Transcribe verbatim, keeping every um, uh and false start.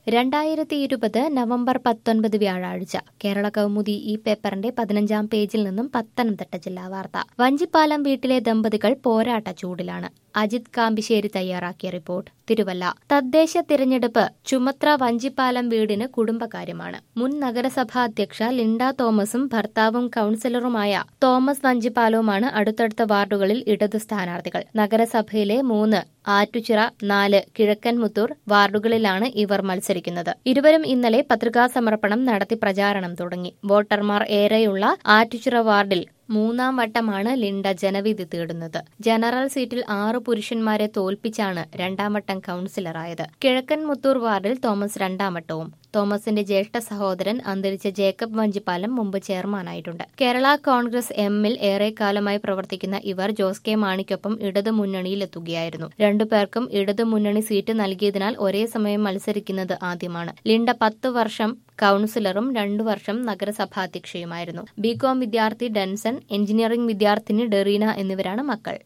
രണ്ടായിരത്തി ഇരുപത് നവംബർ പത്തൊൻപത് വ്യാഴാഴ്ച കേരള കൗമുദി ഈ പേപ്പറിന്റെ പതിനഞ്ചാം പേജിൽ നിന്നും പത്തനംതിട്ട ജില്ലാ വാർത്ത. വഞ്ചിപ്പാലം വീട്ടിലെ ദമ്പതികൾ പോരാട്ട ചൂടിലാണ്. അജിത് കാമ്പിശ്ശേരി തയ്യാറാക്കിയ റിപ്പോർട്ട്. തിരുവല്ല. തദ്ദേശ തിരഞ്ഞെടുപ്പ് ചുമത്ര വഞ്ചിപ്പാലം വീടിന് കുടുംബകാര്യമാണ്. മുൻ നഗരസഭാ അധ്യക്ഷ ലിൻഡ തോമസും ഭർത്താവും കൌൺസിലറുമായ തോമസ് വഞ്ചിപ്പാലവുമാണ് അടുത്തടുത്ത വാർഡുകളിൽ ഇടത് സ്ഥാനാർത്ഥികൾ. നഗരസഭയിലെ മൂന്ന് ആറ്റുചിറ, നാല് കിഴക്കൻമുത്തൂർ വാർഡുകളിലാണ് ഇവർ മത്സരിക്കുന്നത്. ഇരുവരും ഇന്നലെ പത്രികാ സമർപ്പണം നടത്തി പ്രചാരണം തുടങ്ങി. വോട്ടർമാർ ഏറെയുള്ള ആറ്റുചിറ വാർഡിൽ മൂന്നാം വട്ടമാണ് ലിൻഡ ജനവിധി തേടുന്നത്. ജനറൽ സീറ്റിൽ ആറ് പുരുഷന്മാരെ തോൽപ്പിച്ചാണ് രണ്ടാം വട്ടം കൌൺസിലറായത്. കിഴക്കൻ മുത്തൂർ വാർഡിൽ തോമസ് രണ്ടാം വട്ടവും. തോമസിന്റെ ജ്യേഷ്ഠ സഹോദരൻ അന്തരിച്ച ജേക്കബ് വഞ്ചിപ്പാലം മുമ്പ് ചെയർമാനായിട്ടുണ്ട്. കേരള കോൺഗ്രസ് എമ്മിൽ ഏറെക്കാലമായി പ്രവർത്തിക്കുന്ന ഇവർ ജോസ് കെ മാണിക്കൊപ്പം ഇടതു മുന്നണിയിലെത്തുകയായിരുന്നു. രണ്ടുപേർക്കും ഇടതു മുന്നണി സീറ്റ് നൽകിയതിനാൽ ഒരേ സമയം മത്സരിക്കുന്നത് ആദ്യമാണ്. ലിൻഡ പത്ത് വർഷം കൌൺസിലറും രണ്ടു വർഷം നഗരസഭാധ്യക്ഷയുമായിരുന്നു. ബികോം വിദ്യാർത്ഥി ഡെൻസൺ, എഞ്ചിനീയറിംഗ് വിദ്യാർത്ഥിനി ഡെറീന എന്നിവരാണ് മക്കൾ.